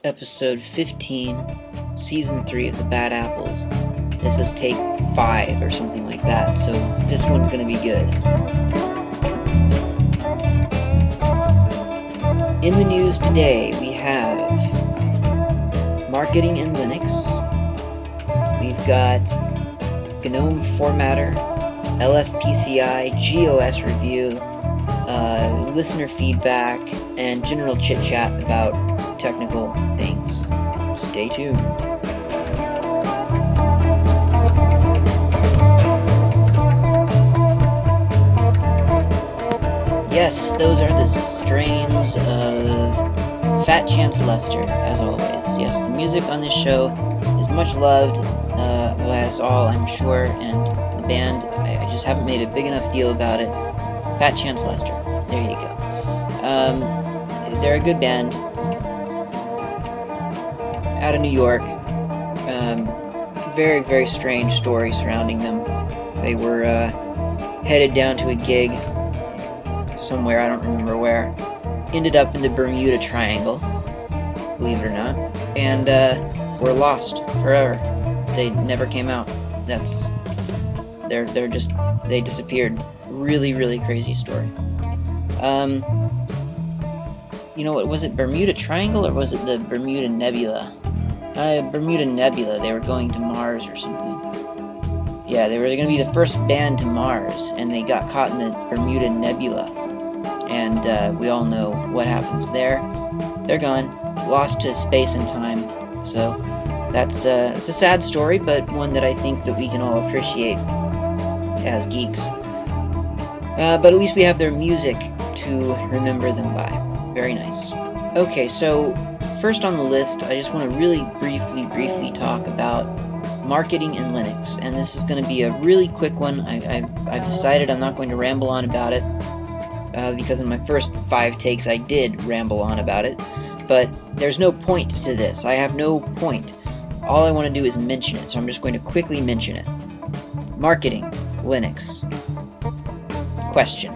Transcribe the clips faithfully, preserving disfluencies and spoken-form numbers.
episode fifteen, season three of the Bad Apples. This is take five or something like that, so this one's gonna be good. In the news today, we have marketing in Linux. We've got GNOME Formatter, L S P C I, G O S review, uh, listener feedback, and general chit-chat about technical things. Stay tuned. Yes, those are the strains of Fat Chance Lester, as always. Yes, the music on this show is much loved uh, by us all, I'm sure, and the band, I, I just haven't made a big enough deal about it. Fat Chance Lester. There you go. Um, they're a good band out of New York. Um, very, very strange story surrounding them. They were uh, headed down to a gig somewhere, I don't remember where. Ended up in the Bermuda Triangle, believe it or not, and uh, were lost forever. They never came out. That's they're they're just they disappeared. Really, really crazy story. Um, you know what was it? Bermuda Triangle or was it the Bermuda Nebula? Uh, Bermuda Nebula. They were going to Mars or something. Yeah, they were going to be the first band to Mars, and they got caught in the Bermuda Nebula. And uh, we all know what happens there. They're gone, lost to space and time. So that's uh, it's a sad story, but one that I think that we can all appreciate as geeks. Uh, but at least we have their music to remember them by. Very nice. Okay, so first on the list, I just want to really briefly, briefly talk about marketing in Linux. And this is going to be a really quick one. I, I've, I've decided I'm not going to ramble on about it. Uh, because in my first five takes I did ramble on about it, but there's no point to this. I have no point. All I want to do is mention it, so I'm just going to quickly mention it. Marketing, Linux. Question.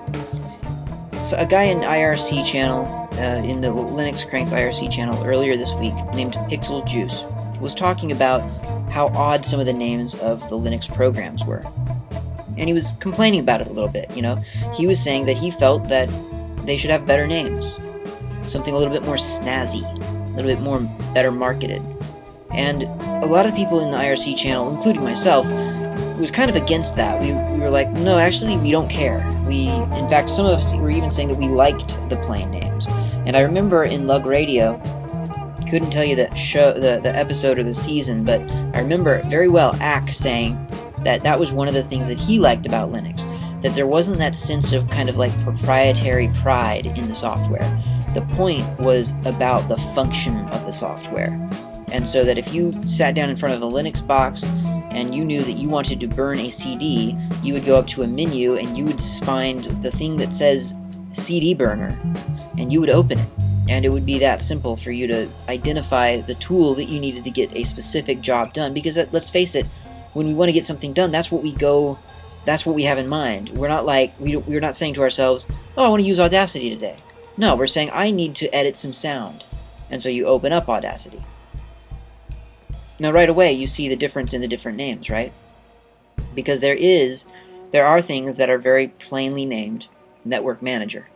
So a guy in I R C channel, uh, in the Linux Cranks I R C channel earlier this week, named Pixel Juice, was talking about how odd some of the names of the Linux programs were. And he was complaining about it a little bit, you know. He was saying that he felt that they should have better names. Something a little bit more snazzy, a little bit more better marketed. And a lot of people in the I R C channel, including myself, was kind of against that. We, we were like, no, actually, we don't care. We, in fact, some of us were even saying that we liked the plain names. And I remember in Lug Radio, couldn't tell you the show, the, the episode or the season, but I remember very well Ack saying that that was one of the things that he liked about Linux, that there wasn't that sense of kind of like proprietary pride in the software. The point was about the function of the software. And so that if you sat down in front of a Linux box and you knew that you wanted to burn a C D, you would go up to a menu and you would find the thing that says C D burner, and you would open it. And it would be that simple for you to identify the tool that you needed to get a specific job done. Because let's face it, when we want to get something done, that's what we go, that's what we have in mind. We're not like, we, we're not saying to ourselves, oh, I want to use Audacity today. No, we're saying, I need to edit some sound. And so you open up Audacity. Now right away, you see the difference in the different names, right? Because there is, there are things that are very plainly named Network Manager.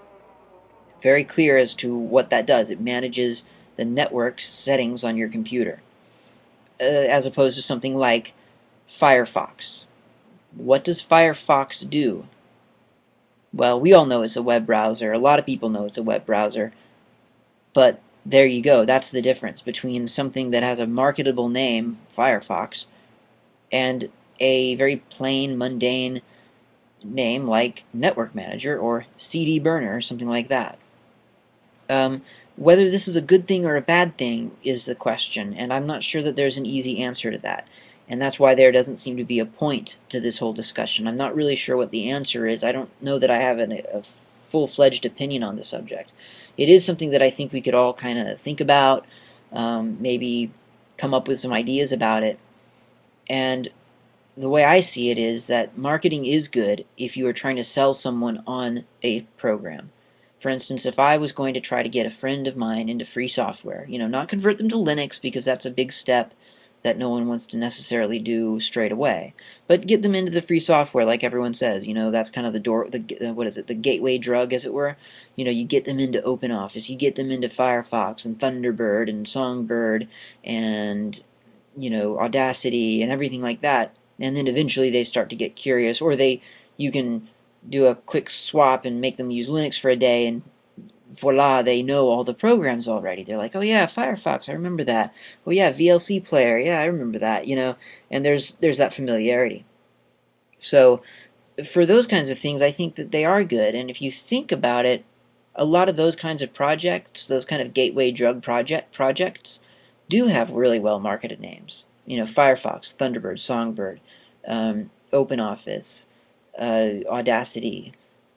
Very clear as to what that does. It manages the network settings on your computer, uh, as opposed to something like Firefox. What does Firefox do? Well, we all know it's a web browser. A lot of people know it's a web browser. But there you go. That's the difference between something that has a marketable name, Firefox, and a very plain, mundane name like Network Manager or C D Burner, something like that. Um, whether this is a good thing or a bad thing is the question, and I'm not sure that there's an easy answer to that. And that's why there doesn't seem to be a point to this whole discussion. I'm not really sure what the answer is. I don't know that I have an, a full-fledged opinion on the subject. It is something that I think we could all kind of think about, um, maybe come up with some ideas about it. And the way I see it is that marketing is good if you are trying to sell someone on a program. For instance, if I was going to try to get a friend of mine into free software, you know, not convert them to Linux because that's a big step that no one wants to necessarily do straight away, but get them into the free software like everyone says. You know, that's kind of the door, the what is it, the gateway drug, as it were. You know, you get them into OpenOffice, you get them into Firefox and Thunderbird and Songbird and, you know, Audacity and everything like that, and then eventually they start to get curious, or they, you can do a quick swap and make them use Linux for a day, and voila, they know all the programs already. They're like, oh yeah, Firefox, I remember that. Oh yeah, V L C Player, yeah, I remember that. You know, and there's there's that familiarity. So for those kinds of things, I think that they are good. And if you think about it, a lot of those kinds of projects, those kind of gateway drug project projects, do have really well marketed names. You know, Firefox, Thunderbird, Songbird, um, OpenOffice, uh, Audacity.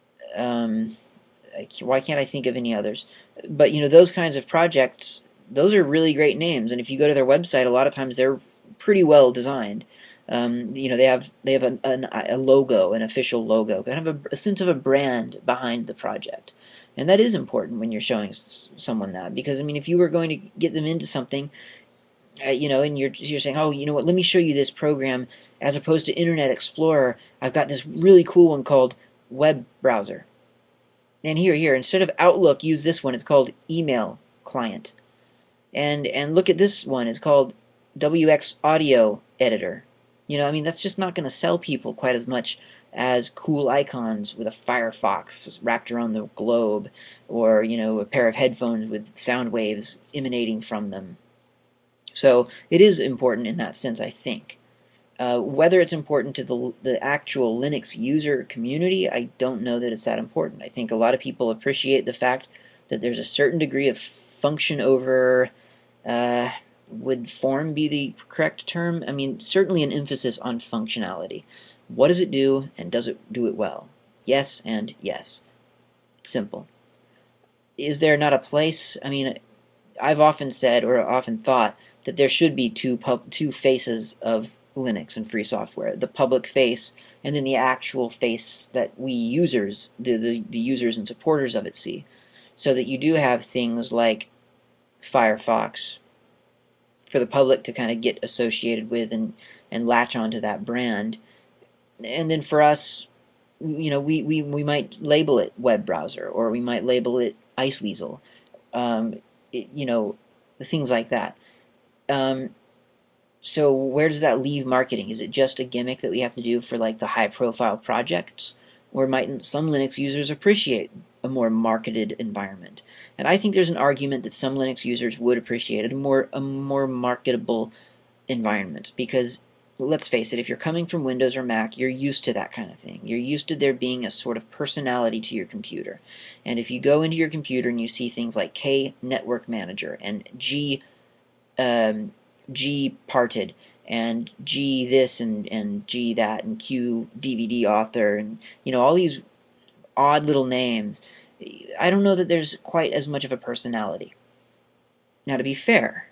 Um, why can't I think of any others? But you know, those kinds of projects, those are really great names. And if you go to their website, a lot of times they're pretty well designed. Um, you know, they have they have an, an, a logo, an official logo, kind of a, a sense of a brand behind the project, and that is important when you're showing someone that. Because I mean, if you were going to get them into something, uh, you know, and you're you're saying, oh, you know what, let me show you this program as opposed to Internet Explorer. I've got this really cool one called Web Browser. And here, here, instead of Outlook, use this one. It's called Email Client. And and look at this one. It's called W X Audio Editor. You know, I mean, that's just not going to sell people quite as much as cool icons with a Firefox wrapped around the globe, or, you know, a pair of headphones with sound waves emanating from them. So it is important in that sense, I think. Uh, whether it's important to the, the actual Linux user community, I don't know that it's that important. I think a lot of people appreciate the fact that there's a certain degree of function over, uh, would form be the correct term? I mean, certainly an emphasis on functionality. What does it do, and does it do it well? Yes and yes. Simple. Is there not a place? I mean, I've often said, or often thought, that there should be two pub two faces of Linux and free software: the public face, and then the actual face that we users, the, the the users and supporters of it, see. So that you do have things like Firefox for the public to kind of get associated with and and latch onto that brand, and then for us, you know, we we, we might label it web browser, or we might label it Iceweasel, um, it, you know, things like that. Um, so where does that leave marketing? Is it just a gimmick that we have to do for like the high profile projects? Or might some Linux users appreciate a more marketed environment? And I think there's an argument that some Linux users would appreciate a more a more marketable environment, because let's face it, if you're coming from Windows or Mac, you're used to that kind of thing. You're used to there being a sort of personality to your computer. And if you go into your computer and you see things like K Network Manager and G um, G parted and G this and, and G that and Q D V D author and, you know, all these odd little names, I don't know that there's quite as much of a personality. Now, to be fair,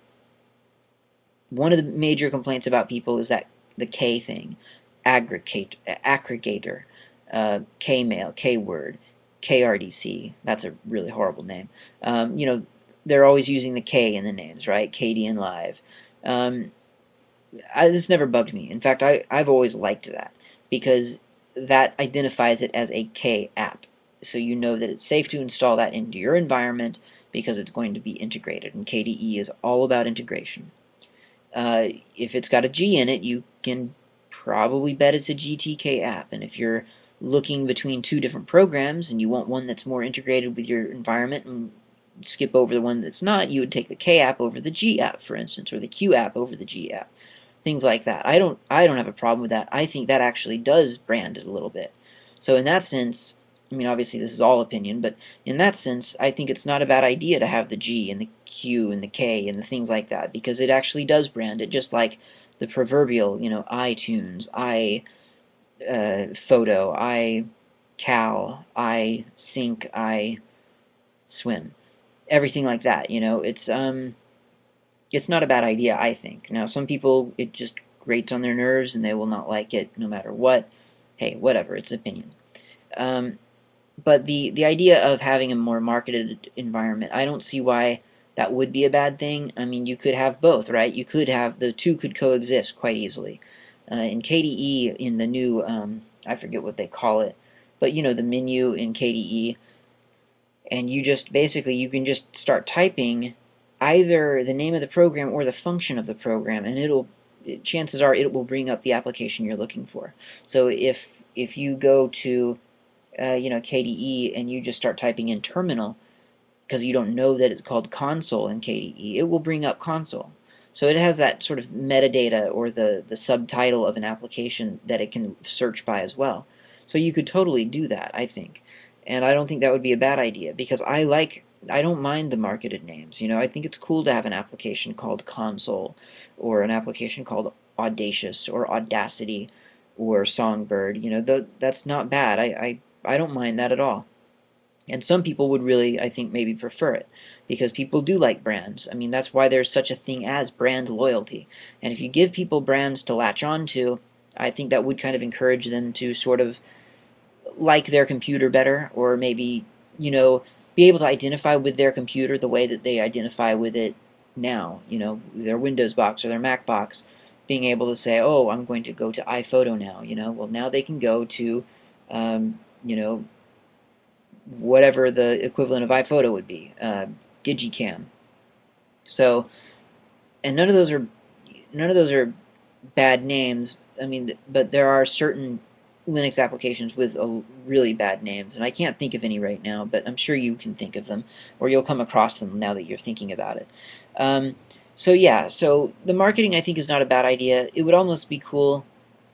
one of the major complaints about people is that the K thing, aggregate, aggregator, uh, K-mail, K-word, K R D C. That's a really horrible name. Um, you know, they're always using the K in the names, right? K D N Live. Um, I, this never bugged me. In fact, I, I've always liked that, because that identifies it as a K app. So you know that it's safe to install that into your environment because it's going to be integrated. And K D E is all about integration. Uh, if it's got a G in it, you can probably bet it's a G T K app. And if you're looking between two different programs and you want one that's more integrated with your environment and skip over the one that's not, you would take the K app over the G app, for instance, or the Q app over the G app. Things like that. I don't I don't have a problem with that. I think that actually does brand it a little bit. So in that sense, I mean, obviously this is all opinion, but in that sense, I think it's not a bad idea to have the G and the Q and the K and the things like that, because it actually does brand it, just like the proverbial, you know, iTunes, i uh, photo, i cal, i sync, i swim, everything like that. You know, it's um it's not a bad idea, I think. Now, some people, it just grates on their nerves and they will not like it no matter what. Hey, whatever, it's opinion. Um, but the the idea of having a more marketed environment, I don't see why that would be a bad thing. I mean, you could have both, right? You could have the two could coexist quite easily. Uh, in K D E, in the new, um, I forget what they call it, but you know the menu in K D E, and you just basically you can just start typing either the name of the program or the function of the program, and it'll chances are it will bring up the application you're looking for. So if if you go to uh, you know, K D E and you just start typing in terminal because you don't know that it's called console in K D E, it will bring up console. So it has that sort of metadata or the, the subtitle of an application that it can search by as well. So you could totally do that, I think. And I don't think that would be a bad idea because I like I don't mind the marketed names. You know, I think it's cool to have an application called Console or an application called Audacious or Audacity or Songbird. You know, the, that's not bad. I, I I don't mind that at all. And some people would really, I think, maybe prefer it because people do like brands. I mean, that's why there's such a thing as brand loyalty. And if you give people brands to latch on to, I think that would kind of encourage them to sort of like their computer better, or maybe, you know, be able to identify with their computer the way that they identify with it now, you know, their Windows box or their Mac box, being able to say, oh, I'm going to go to iPhoto now, you know, well, now they can go to, um, you know, whatever the equivalent of iPhoto would be, uh, Digicam. So, and none of those are none of those are bad names. I mean, but there are certain Linux applications with a really bad names, and I can't think of any right now, but I'm sure you can think of them, or you'll come across them now that you're thinking about it. Um, so yeah, so the marketing I think is not a bad idea. It would almost be cool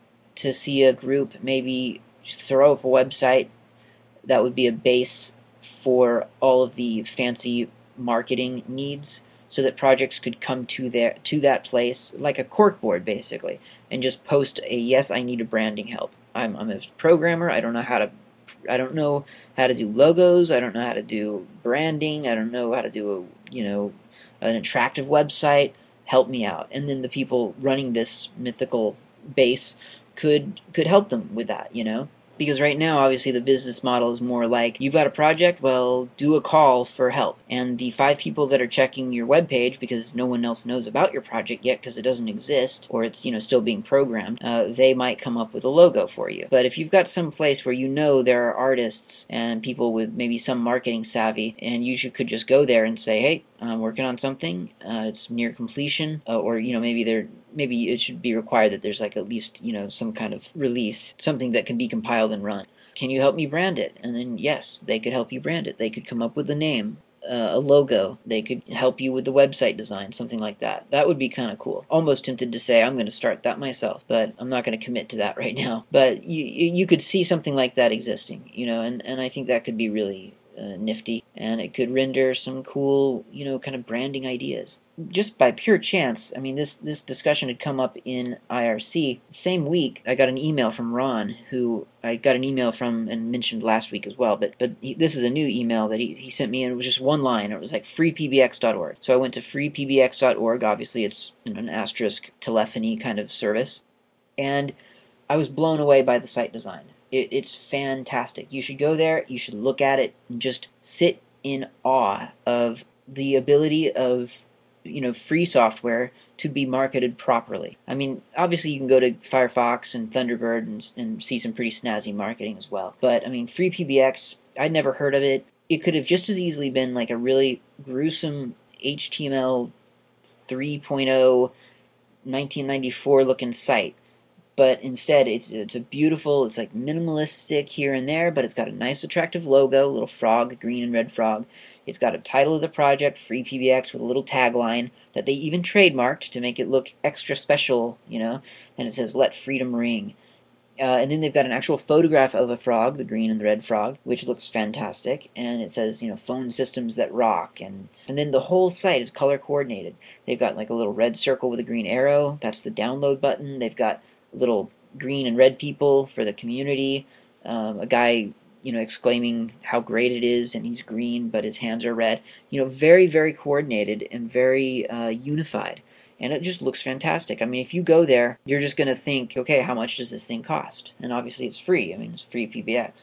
to see a group maybe throw up a website that would be a base for all of the fancy marketing needs so that projects could come to their to that place like a corkboard basically and just post a yes, I need a branding help. I'm, I'm a programmer. I don't know how to I don't know how to do logos. I don't know how to do branding. I don't know how to do a, you know, an attractive website. Help me out. And then the people running this mythical base could could help them with that, you know? Because right now, obviously, the business model is more like you've got a project, well, do a call for help. And the five people that are checking your web page because no one else knows about your project yet because it doesn't exist or it's, you know, still being programmed, uh, they might come up with a logo for you. But if you've got some place where you know there are artists and people with maybe some marketing savvy, and you should, could just go there and say, hey, I'm working on something, uh, it's near completion, uh, or, you know, maybe they're maybe it should be required that there's like at least, you know, some kind of release, something that can be compiled and run. Can you help me brand it? And then yes, they could help you brand it. They could come up with a name, uh, a logo. They could help you with the website design, something like that. That would be kind of cool. Almost tempted to say I'm going to start that myself, but I'm not going to commit to that right now. But you you could see something like that existing, you know, and, and I think that could be really uh, nifty, and it could render some cool, you know, kind of branding ideas. Just by pure chance, I mean, this this discussion had come up in I R C. The same week, I got an email from Ron, who I got an email from and mentioned last week as well. But but he, this is a new email that he, he sent me, and it was just one line. It was like free p b x dot org. So I went to free p b x dot org. Obviously, it's, you know, an asterisk telephony kind of service, and I was blown away by the site design. It, it's fantastic. You should go there, you should look at it, and just sit in awe of the ability of, you know, free software to be marketed properly. I mean, obviously you can go to Firefox and Thunderbird and, and see some pretty snazzy marketing as well. But, I mean, FreePBX, I'd never heard of it. It could have just as easily been like a really gruesome H T M L three point oh nineteen ninety-four looking site, but instead it's it's a beautiful, it's like minimalistic here and there, but it's got a nice attractive logo, a little frog, green and red frog. It's got a title of the project, Free P B X, with a little tagline that they even trademarked to make it look extra special, you know, and it says "Let Freedom Ring." Uh, and then they've got an actual photograph of a frog, the green and the red frog, which looks fantastic. And it says, you know, phone systems that rock. And, and then the whole site is color coordinated. They've got like a little red circle with a green arrow. That's the download button. They've got little green and red people for the community. Um, a guy, you know, exclaiming how great it is, and he's green, but his hands are red. You know, very, very coordinated and very uh, unified. And it just looks fantastic. I mean, if you go there, you're just going to think, okay, how much does this thing cost? And obviously it's free. I mean, it's free P B X.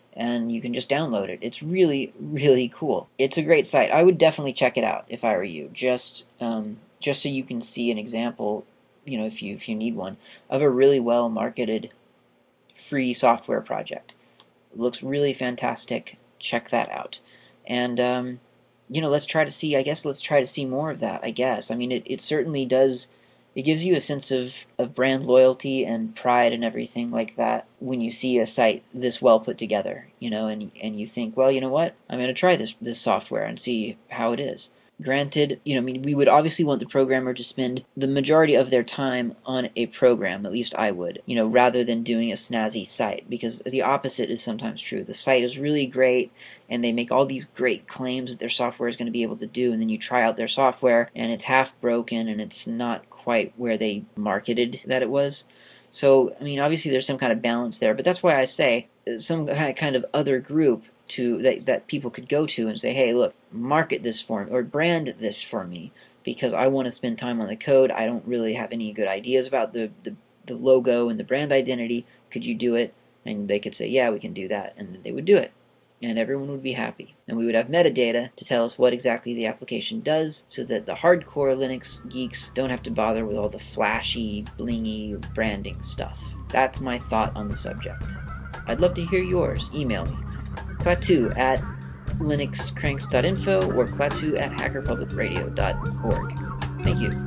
and you can just download it. It's really, really cool. It's a great site. I would definitely check it out if I were you, just um, just so you can see an example, you know, if you if you need one, of a really well marketed free software project. It looks really fantastic. Check that out. And um, you know, let's try to see, I guess let's try to see more of that, I guess. I mean, it, it certainly does, it gives you a sense of, of brand loyalty and pride and everything like that when you see a site this well put together, you know, and, and you think, well, you know what, I'm going to try this, this software and see how it is. Granted, you know, I mean, we would obviously want the programmer to spend the majority of their time on a program, at least I would, you know, rather than doing a snazzy site, because the opposite is sometimes true. The site is really great, and they make all these great claims that their software is going to be able to do, and then you try out their software, and it's half broken, and it's not quite where they marketed that it was. So, I mean, obviously there's some kind of balance there, but that's why I say some kind of other group to that, that people could go to and say, hey, look, market this for me, or brand this for me, because I want to spend time on the code. I don't really have any good ideas about the, the, the logo and the brand identity. Could you do it? And they could say, yeah, we can do that, and then they would do it. And everyone would be happy. And we would have metadata to tell us what exactly the application does, so that the hardcore Linux geeks don't have to bother with all the flashy, blingy branding stuff. That's my thought on the subject. I'd love to hear yours. Email me. Klaatu at linuxcranks dot info or klaatu at hacker public radio dot org. Thank you.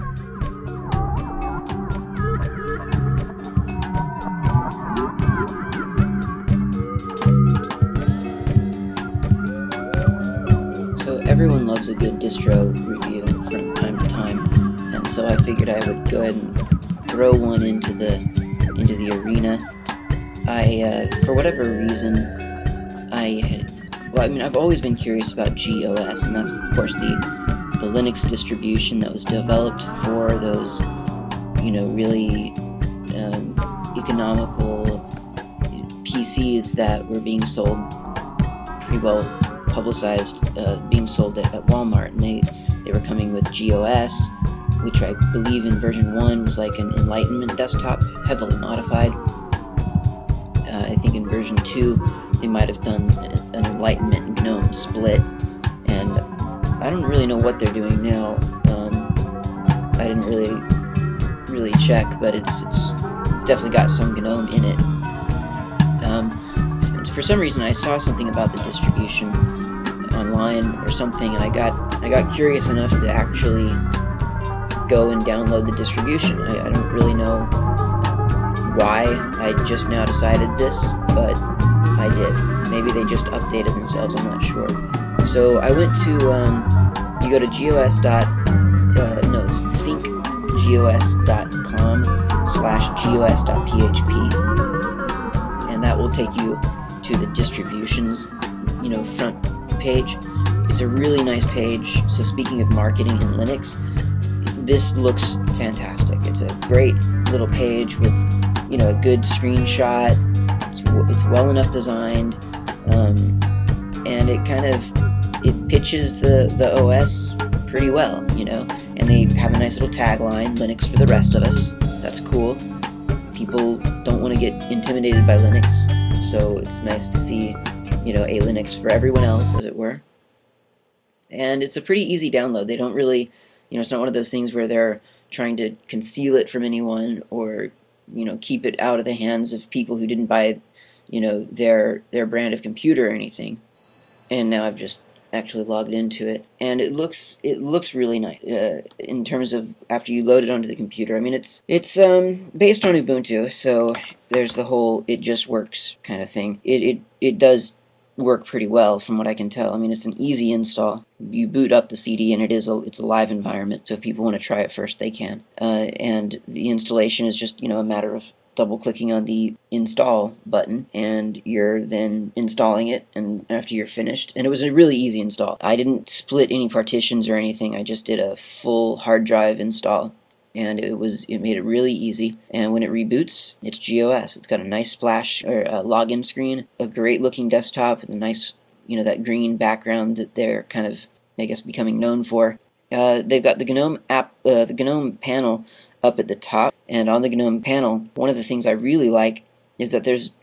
So everyone loves a good distro review from time to time, and so I figured I would go ahead and throw one into the into the arena. I, uh, for whatever reason, I had, well, I mean, I've always been curious about G O S, and that's of course the the Linux distribution that was developed for those, you know, really um, economical P Cs that were being sold, pretty well publicized, uh, being sold at, at Walmart, and they they were coming with G O S, which I believe in version one was like an Enlightenment desktop, heavily modified. Uh, I think in version two they might have done an Enlightenment GNOME split, and I don't really know what they're doing now. Um, I didn't really really check, but it's it's it's definitely got some GNOME in it. Um, for some reason, I saw something about the distribution online or something, and I got I got curious enough to actually go and download the distribution. I, I don't really know why I just now decided this, but I did. Maybe they just updated themselves, I'm not sure. So I went to, um, you go to gos dot, uh, no, it's thinkgos dot com slash gos dot p h p, and that will take you to the distributions, you know, front page. It's a really nice page. So speaking of marketing in Linux, this looks fantastic. It's a great little page with, you know, a good screenshot. It's, it's well enough designed, um, and it kind of it pitches the the O S pretty well, you know. And they have a nice little tagline: Linux for the rest of us. That's cool. People don't want to get intimidated by Linux, so it's nice to see, you know, a Linux for everyone else, as it were. And it's a pretty easy download. They don't really, you know, it's not one of those things where they're trying to conceal it from anyone, or, you know, keep it out of the hands of people who didn't buy, you know, their their brand of computer or anything. And now I've just actually logged into it, and it looks it looks really nice uh, in terms of after you load it onto the computer. I mean, it's it's um, based on Ubuntu, so there's the whole it just works kind of thing. It it it does work pretty well from what I can tell. I mean, it's an easy install. You boot up the C D, and it is a it's a live environment, so if people want to try it first, they can. Uh, and the installation is just, you know, a matter of double clicking on the install button, and you're then installing it, and after you're finished, and it was a really easy install. I didn't split any partitions or anything. I just did a full hard drive install, and it was it made it really easy. And when it reboots, it's G O S. It's got a nice splash or a login screen, a great looking desktop with a nice, you know, that green background that they're kind of, I guess, becoming known for. Uh, they've got the GNOME app, uh, the GNOME panel up at the top, and on the GNOME panel, one of the things I really like is that there's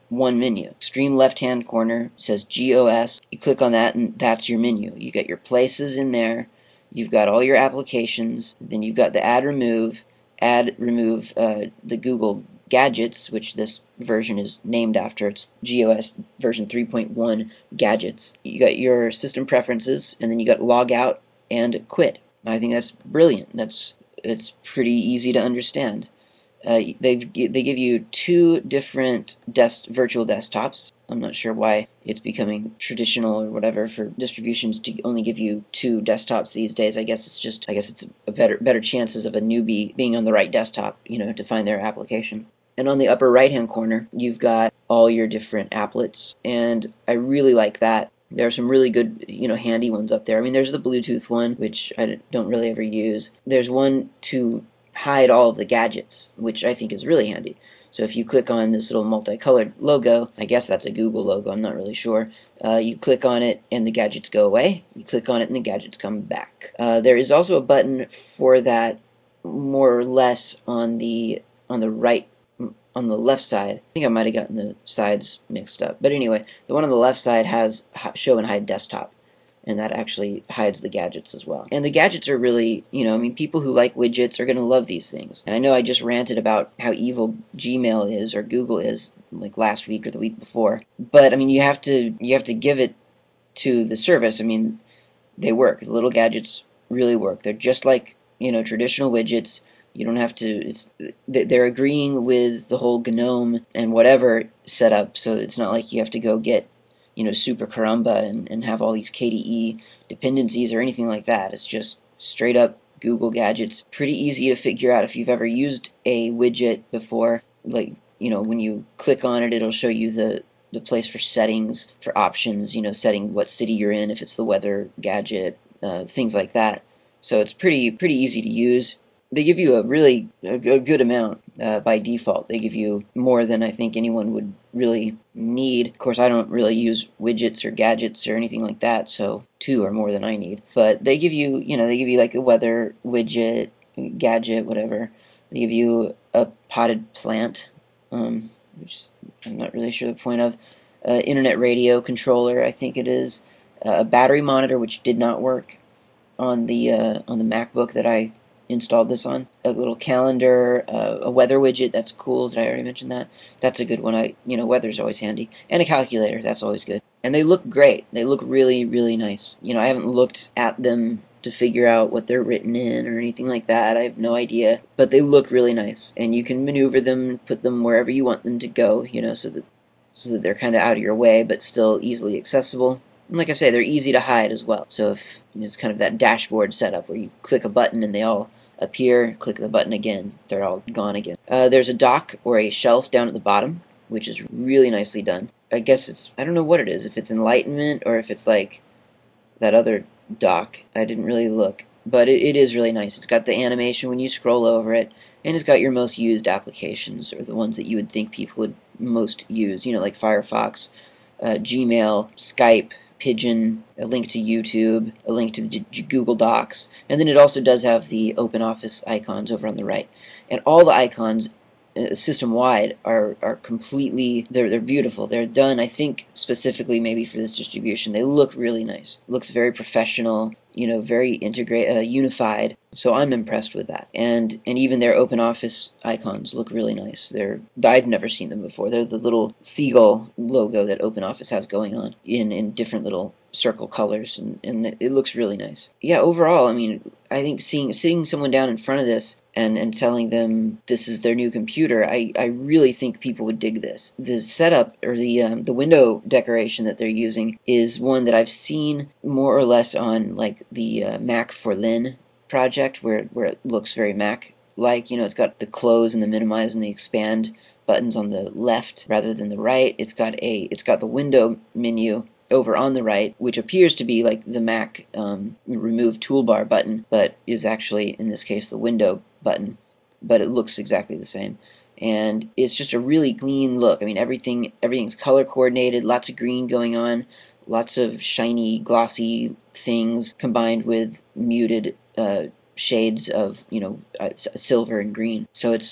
one menu. Extreme left-hand corner says G O S. You click on that, and that's your menu. You get your places in there. You've got all your applications. Then you've got the add remove, add remove uh, the Google Gadgets, which this version is named after. It's G O S version three point one Gadgets. You got your system preferences, and then you got log out and quit. I think that's brilliant. That's it's pretty easy to understand. Uh, they they give you two different desk, virtual desktops. I'm not sure why it's becoming traditional or whatever for distributions to only give you two desktops these days. I guess it's just I guess it's a better better chances of a newbie being on the right desktop, you know, to find their application. And on the upper right hand corner, you've got all your different applets, and I really like that. There are some really good, you know, handy ones up there. I mean, there's the Bluetooth one, which I don't really ever use. There's one to hide all of the gadgets, which I think is really handy. So if you click on this little multicolored logo, I guess that's a Google logo, I'm not really sure. Uh, you click on it and the gadgets go away. You click on it and the gadgets come back. Uh, there is also a button for that more or less on the on the right on the left side. I think I might have gotten the sides mixed up. But anyway, the one on the left side has show and hide desktop, and that actually hides the gadgets as well. And the gadgets are really, you know, I mean, people who like widgets are going to love these things. And I know I just ranted about how evil Gmail is or Google is like last week or the week before. But I mean, you have to you have to give it to the service. I mean, they work. The little gadgets really work. They're just like, you know, traditional widgets. You don't have to, it's, they're agreeing with the whole GNOME and whatever setup, so it's not like you have to go get, you know, Super Caramba and, and have all these K D E dependencies or anything like that. It's just straight up Google Gadgets. Pretty easy to figure out if you've ever used a widget before. Like, you know, when you click on it, it'll show you the, the place for settings, for options, you know, setting what city you're in, if it's the weather gadget, uh, things like that. So it's pretty pretty easy to use. They give you a really a, a good amount uh, by default. They give you more than I think anyone would really need. Of course, I don't really use widgets or gadgets or anything like that, so two are more than I need. But they give you, you know, they give you like a weather widget, gadget, whatever. They give you a potted plant, um, which I'm not really sure the point of. Uh, internet radio controller, I think it is. Uh, a battery monitor, which did not work on the uh, on the MacBook that I installed this on. A little calendar, uh, a weather widget, that's cool. Did I already mention that? That's a good one. I, you know, weather's always handy. And a calculator, that's always good. And they look great. They look really, really nice. You know, I haven't looked at them to figure out what they're written in or anything like that. I have no idea. But they look really nice. And you can maneuver them, put them wherever you want them to go, you know, so that so that they're kind of out of your way, but still easily accessible. And like I say, they're easy to hide as well. So if you know, it's kind of that dashboard setup where you click a button and they all appear, click the button again, they're all gone again. Uh, there's a dock or a shelf down at the bottom, which is really nicely done. I guess it's, I don't know what it is, if it's Enlightenment or if it's like that other dock. I didn't really look. But it, it is really nice. It's got the animation when you scroll over it, and it's got your most used applications, or the ones that you would think people would most use, you know, like Firefox, uh, Gmail, Skype, Pigeon, a link to YouTube, a link to G Google Docs, and then it also does have the OpenOffice icons over on the right. And all the icons uh, system-wide are, are completely, they're, they're beautiful. They're done, I think, specifically maybe for this distribution. They look really nice. It looks very professional, you know, very integrate, uh, unified. So I'm impressed with that. And and even their OpenOffice icons look really nice. They're I've never seen them before. They're the little seagull logo that OpenOffice has going on in, in different little circle colors, and, and it looks really nice. Yeah, overall, I mean, I think seeing sitting someone down in front of this and, and telling them this is their new computer, I, I really think people would dig this. The setup, or the um, the window decoration that they're using, is one that I've seen more or less on like the uh, Mac for Lin project, where, where it looks very Mac-like. You know, it's got the close and the minimize and the expand buttons on the left rather than the right. It's got a it's got the window menu over on the right, which appears to be like the Mac um, remove toolbar button, but is actually, in this case, the window button. But it looks exactly the same. And it's just a really clean look. I mean, everything everything's color coordinated, lots of green going on, lots of shiny, glossy things combined with muted uh, shades of, you know, uh, silver and green. So it's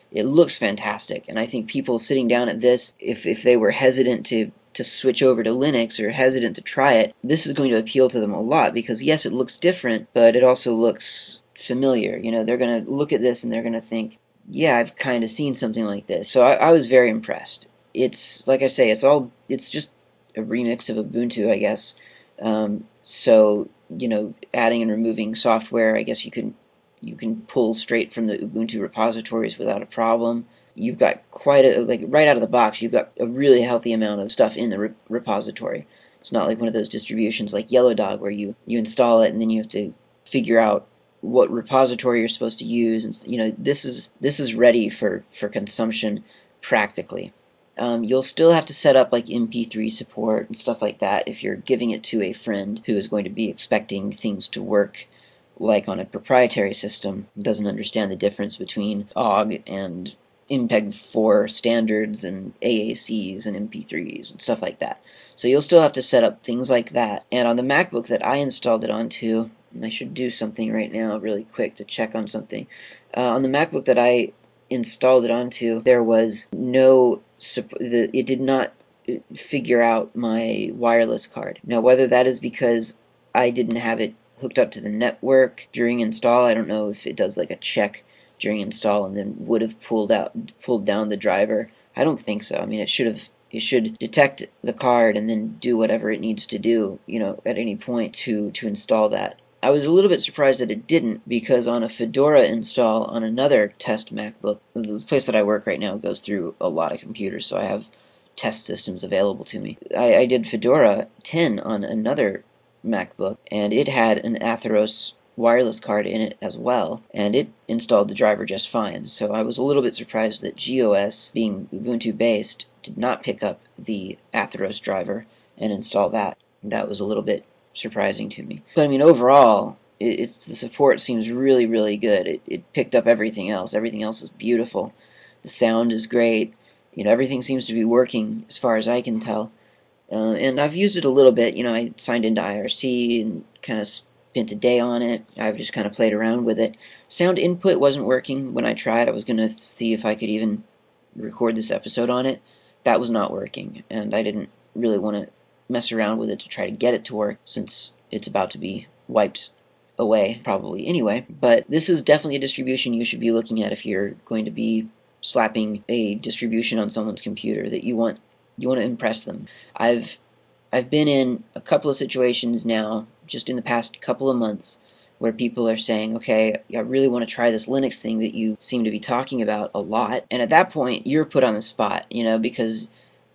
it looks fantastic. And I think people sitting down at this, if, if they were hesitant to to switch over to Linux or hesitant to try it, this is going to appeal to them a lot, because yes, it looks different, but it also looks familiar. You know, they're going to look at this and they're going to think, yeah, I've kind of seen something like this. So I, I was very impressed. It's, like I say, it's all, it's just a remix of Ubuntu, I guess. Um, so, you know, adding and removing software, I guess you can you can pull straight from the Ubuntu repositories without a problem. You've got quite a, like, right out of the box, you've got a really healthy amount of stuff in the re repository. It's not like one of those distributions like Yellow Dog where you, you install it and then you have to figure out what repository you're supposed to use. And, you know, this is, this is ready for, for consumption practically. Um, you'll still have to set up like M P three support and stuff like that if you're giving it to a friend who is going to be expecting things to work like on a proprietary system, doesn't understand the difference between O G and M P E G four standards and A A Cs and M P threes and stuff like that. So you'll still have to set up things like that. And on the MacBook that I installed it onto, and I should do something right now really quick to check on something. Uh, on the MacBook that I installed it onto, there was no, the, it did not figure out my wireless card. Now, whether that is because I didn't have it hooked up to the network during install, I don't know if it does like a check during install and then would have pulled out pulled down the driver. I don't think so. I mean, it should have it should detect the card and then do whatever it needs to do, you know, at any point to to install that. I was a little bit surprised that it didn't, because on a Fedora install on another test MacBook, the place that I work right now goes through a lot of computers, so I have test systems available to me. I, I did Fedora ten on another MacBook, and it had an Atheros wireless card in it as well, and it installed the driver just fine. So I was a little bit surprised that G O S, being Ubuntu based, did not pick up the Atheros driver and install that. That was a little bit surprising to me. But I mean, overall, it, it's, the support seems really, really good. It, it picked up everything else. Everything else is beautiful. The sound is great. You know, everything seems to be working as far as I can tell. Uh, and I've used it a little bit. You know, I signed into I R C and kind of spent a day on it. I've just kind of played around with it. Sound input wasn't working when I tried. I was going to see if I could even record this episode on it. That was not working, and I didn't really want to mess around with it to try to get it to work, since it's about to be wiped away probably anyway. But this is definitely a distribution you should be looking at if you're going to be slapping a distribution on someone's computer that you want you want to impress them. I've I've been in a couple of situations now, just in the past couple of months, where people are saying, okay, I really want to try this Linux thing that you seem to be talking about a lot. And at that point, you're put on the spot, you know, because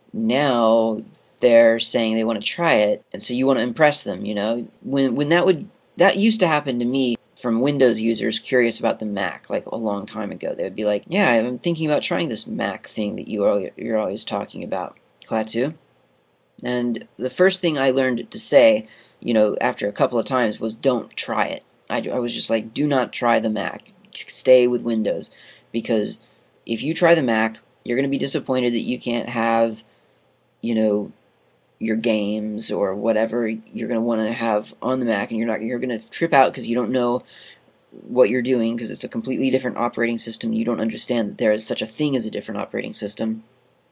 now they're saying they want to try it, and so you want to impress them, you know. When when that would that used to happen to me from Windows users curious about the Mac, like a long time ago. They would be like, yeah, I'm thinking about trying this Mac thing that you are, you're always talking about, Klaatu. And the first thing I learned to say, you know, after a couple of times was, don't try it. I, I was just like, do not try the Mac. Stay with Windows. Because if you try the Mac, you're going to be disappointed that you can't have, you know, your games or whatever you're going to want to have on the Mac, and you're not you're going to trip out because you don't know what you're doing, because it's a completely different operating system. You don't understand that there is such a thing as a different operating system.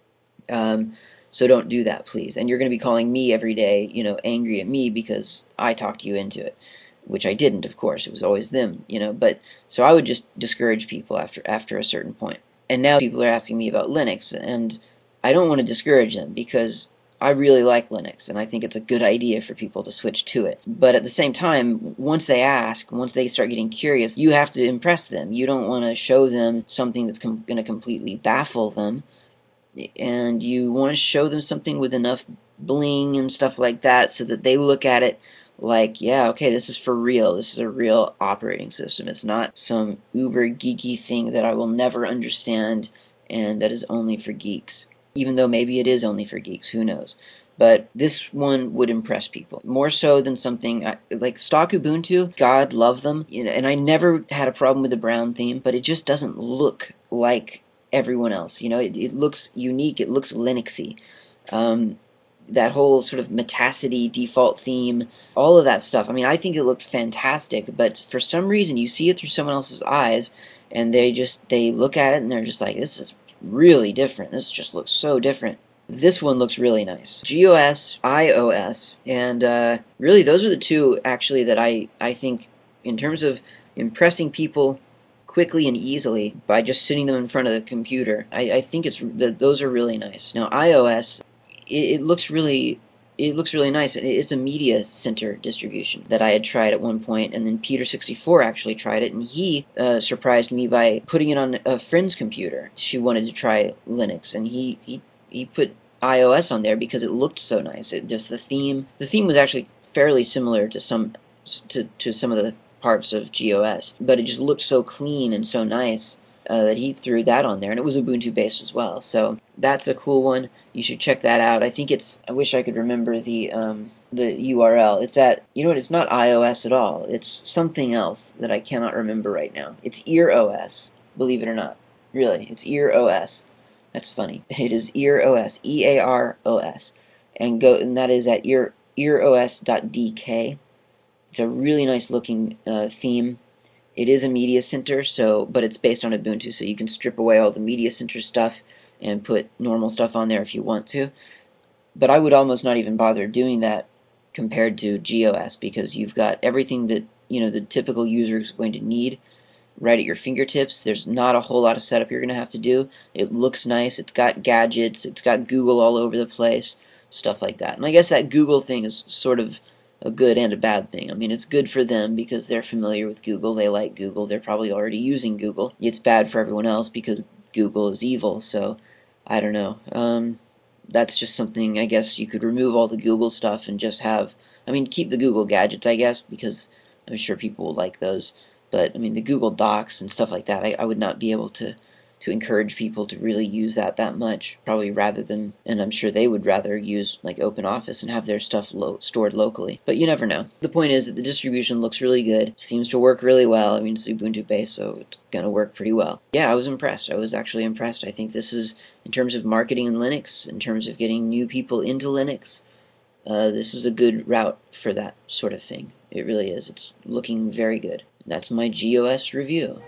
Um, so don't do that, please. And you're going to be calling me every day, you know, angry at me because I talked you into it, which I didn't, of course. It was always them, you know. But so I would just discourage people after after a certain point. And now people are asking me about Linux, and I don't want to discourage them, because I really like Linux, and I think it's a good idea for people to switch to it. But at the same time, once they ask, once they start getting curious, you have to impress them. You don't want to show them something that's going to completely baffle them, and you want to show them something with enough bling and stuff like that so that they look at it like, yeah, okay, this is for real. This is a real operating system. It's not some uber geeky thing that I will never understand and that is only for geeks. Even though maybe it is only for geeks, who knows. But this one would impress people more so than something like stock Ubuntu. God love them, you know, and I never had a problem with the brown theme, but it just doesn't look like everyone else. You know, it, it looks unique. It looks Linuxy. Um, that whole sort of Metacity default theme, all of that stuff. I mean, I think it looks fantastic, but for some reason you see it through someone else's eyes, and they just, they look at it and they're just like, this is really different. This just looks so different. This one looks really nice. GeoS, iOS, and uh, really those are the two actually that I, I think in terms of impressing people quickly and easily by just sitting them in front of the computer, I, I think it's that those are really nice. Now iOS, it, it looks really it looks really nice. It's a media center distribution that I had tried at one point, and then Peter sixty-four actually tried it, and he uh, surprised me by putting it on a friend's computer. She wanted to try Linux, and he he, he put iOS on there because it looked so nice. It, just the theme the theme was actually fairly similar to some to, to some of the parts of GeoS, but it just looked so clean and so nice uh, that he threw that on there, and it was Ubuntu based as well. So that's a cool one. You should check that out. I think it's, I wish I could remember the um, the U R L. It's at, you know what, it's not iOS at all. It's something else that I cannot remember right now. It's EarOS, believe it or not. Really, it's EarOS. That's funny. It is EarOS, E A R O S, and go, and that is at ear earos dot d k. It's a really nice looking uh, theme. It is a media center, so but it's based on Ubuntu, so you can strip away all the media center stuff and put normal stuff on there if you want to. But I would almost not even bother doing that compared to GeoS, because you've got everything that, you know, the typical user is going to need right at your fingertips. There's not a whole lot of setup you're going to have to do. It looks nice. It's got gadgets. It's got Google all over the place, stuff like that. And I guess that Google thing is sort of a good and a bad thing. I mean, it's good for them because they're familiar with Google. They like Google. They're probably already using Google. It's bad for everyone else because Google is evil. So, I don't know. Um, that's just something, I guess you could remove all the Google stuff and just have, I mean, keep the Google gadgets, I guess, because I'm sure people will like those. But I mean, the Google Docs and stuff like that, I, I would not be able to to encourage people to really use that that much, probably rather than, and I'm sure they would rather use like OpenOffice and have their stuff lo stored locally. But you never know. The point is that the distribution looks really good, seems to work really well. I mean, it's Ubuntu based, so it's going to work pretty well. Yeah, I was impressed. I was actually impressed. I think this is, in terms of marketing in Linux, in terms of getting new people into Linux, uh, this is a good route for that sort of thing. It really is. It's looking very good. That's my GeoS review.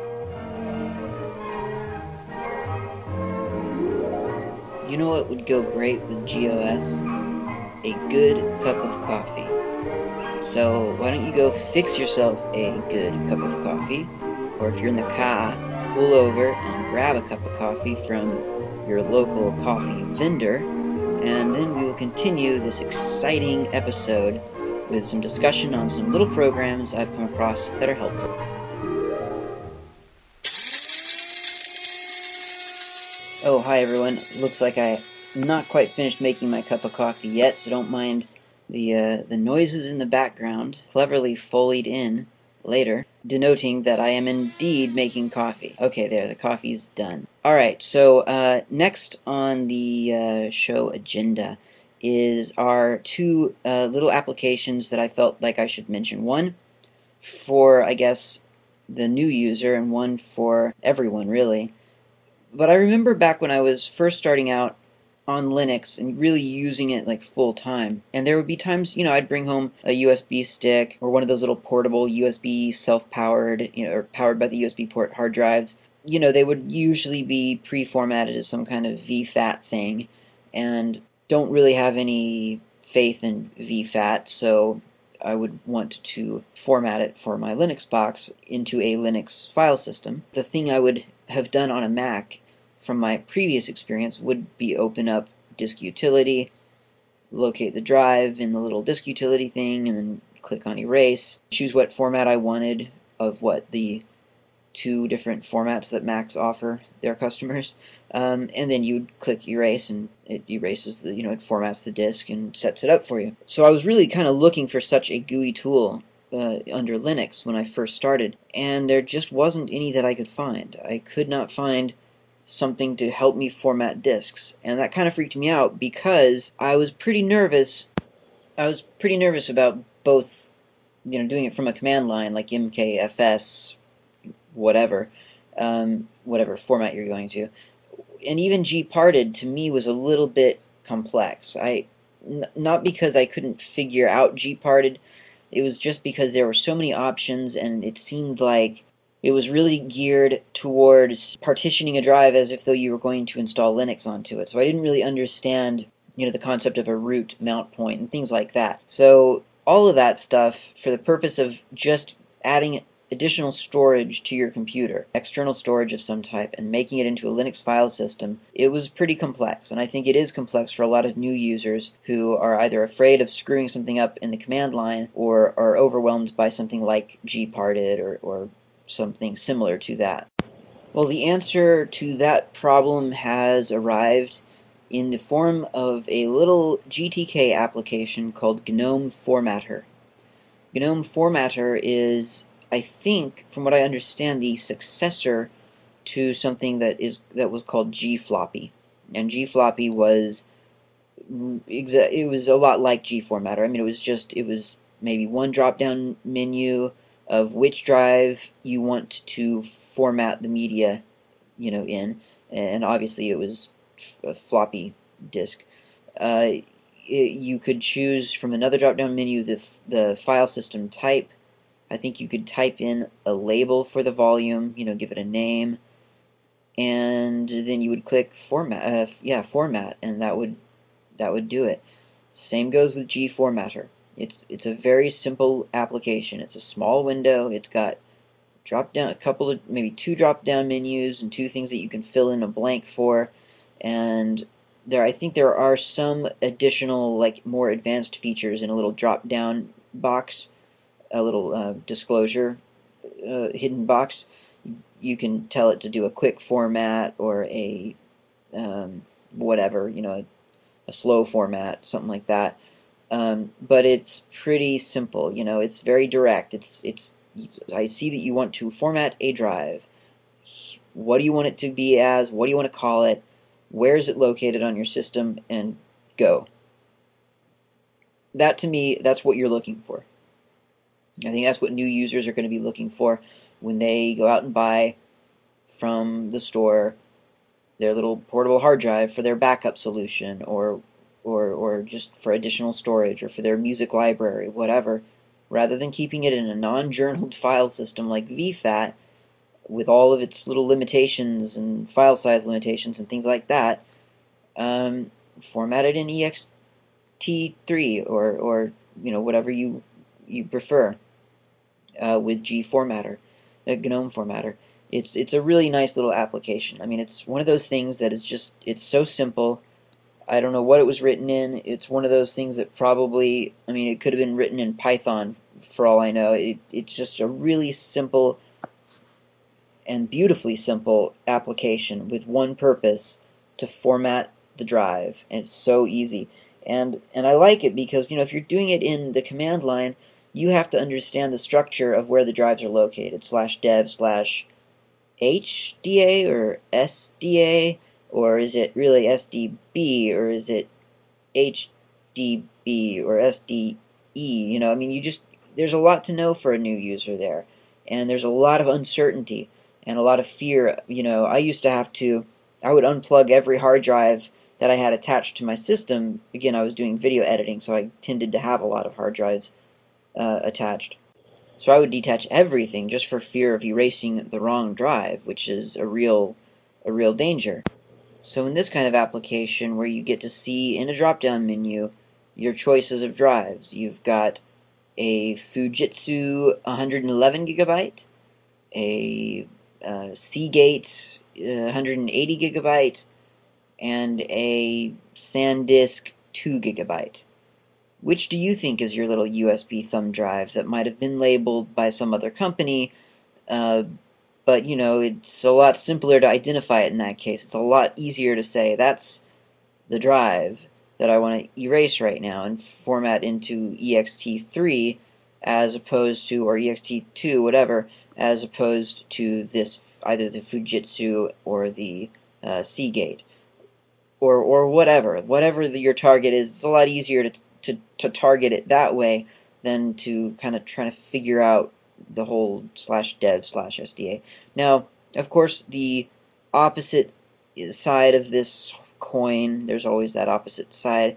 You know what would go great with GeoS? A good cup of coffee. So why don't you go fix yourself a good cup of coffee, or if you're in the car, pull over and grab a cup of coffee from your local coffee vendor, and then we will continue this exciting episode with some discussion on some little programs I've come across that are helpful. Oh, hi everyone. Looks like I'm not quite finished making my cup of coffee yet, so don't mind the uh, the noises in the background, cleverly foleyed in later, denoting that I am indeed making coffee. Okay, there, the coffee's done. Alright, so uh, next on the uh, show agenda is our two uh, little applications that I felt like I should mention. One for, I guess, the new user, and one for everyone, really. But I remember back when I was first starting out on Linux and really using it like full time, and there would be times, you know, I'd bring home a U S B stick or one of those little portable U S B self-powered, you know, or powered by the U S B port hard drives. You know, they would usually be pre-formatted as some kind of V FAT thing, and don't really have any faith in V FAT, so I would want to format it for my Linux box into a Linux file system. The thing I would have done on a Mac from my previous experience would be open up disk utility, locate the drive in the little disk utility thing, and then click on erase, choose what format I wanted of what the two different formats that Macs offer their customers, um, and then you'd click erase and it erases the, you know, it formats the disk and sets it up for you. So I was really kind of looking for such a G U I tool uh, under Linux when I first started, and there just wasn't any that I could find. I could not find something to help me format disks, and that kind of freaked me out because I was pretty nervous. I was pretty nervous about both, you know, doing it from a command line like M K F S, whatever, um, whatever format you're going to. And even gparted to me was a little bit complex. I N not because I couldn't figure out gparted, it was just because there were so many options, and it seemed like it was really geared towards partitioning a drive as if though you were going to install Linux onto it. So I didn't really understand, you know, the concept of a root mount point and things like that. So all of that stuff, for the purpose of just adding additional storage to your computer, external storage of some type, and making it into a Linux file system, it was pretty complex. And I think it is complex for a lot of new users who are either afraid of screwing something up in the command line or are overwhelmed by something like gparted or, or something similar to that. Well, the answer to that problem has arrived in the form of a little G T K application called GNOME Formatter. GNOME Formatter is, I think, from what I understand, the successor to something that is that was called gfloppy. And gfloppy was it was a lot like gformatter. I mean, it was just it was maybe one drop-down menu of which drive you want to format the media, you know, in, and obviously it was a floppy disk. Uh, it, you could choose from another drop-down menu the the file system type. I think you could type in a label for the volume, you know, give it a name, and then you would click format, uh, yeah, format, and that would that would do it. Same goes with gformatter. It's it's a very simple application. It's a small window. It's got drop down a couple of maybe two drop down menus and two things that you can fill in a blank for, and there I think there are some additional, like, more advanced features in a little drop down box, a little uh, disclosure uh, hidden box. You can tell it to do a quick format or a um, whatever, you know, a, a slow format, something like that. Um, but it's pretty simple. You know, it's very direct. It's it's. I see that you want to format a drive. What do you want it to be as? What do you want to call it? Where is it located on your system? And go. That, to me, that's what you're looking for. I think that's what new users are going to be looking for when they go out and buy from the store their little portable hard drive for their backup solution, or or or just for additional storage, or for their music library, whatever. Rather than keeping it in a non-journaled file system like V FAT with all of its little limitations and file size limitations and things like that, um, format it in E X T three or or you know, whatever you you prefer, uh, with gformatter, uh, GNOME Formatter. It's it's a really nice little application. I mean, it's one of those things that is just, it's so simple. I don't know what it was written in. It's one of those things that probably, I mean, it could have been written in Python for all I know. It, it's just a really simple and beautifully simple application with one purpose: to format the drive. And it's so easy. And and I like it because, you know, if you're doing it in the command line, you have to understand the structure of where the drives are located, slash dev slash H D A or S D A, or is it really S D B, or is it H D B or S D E? You know, I mean, you just, there's a lot to know for a new user there, and there's a lot of uncertainty and a lot of fear. You know, I used to have to, I would unplug every hard drive that I had attached to my system. Again, I was doing video editing, so I tended to have a lot of hard drives uh, attached. So I would detach everything just for fear of erasing the wrong drive, which is a real, a real danger. So in this kind of application, where you get to see in a drop-down menu your choices of drives, you've got a Fujitsu one hundred eleven gigabyte, a uh, Seagate uh, one hundred eighty gigabyte, and a SanDisk two gigabyte. Which do you think is your little U S B thumb drive that might have been labeled by some other company, uh, but, you know, it's a lot simpler to identify it in that case. It's a lot easier to say, that's the drive that I want to erase right now and format into E X T three, as opposed to, or E X T two, whatever, as opposed to this, either the Fujitsu or the uh, Seagate, or or whatever, whatever the, your target is. It's a lot easier to, to, to target it that way than to kind of trying to figure out the whole slash dev slash S D A. Now, of course, the opposite side of this coin, there's always that opposite side,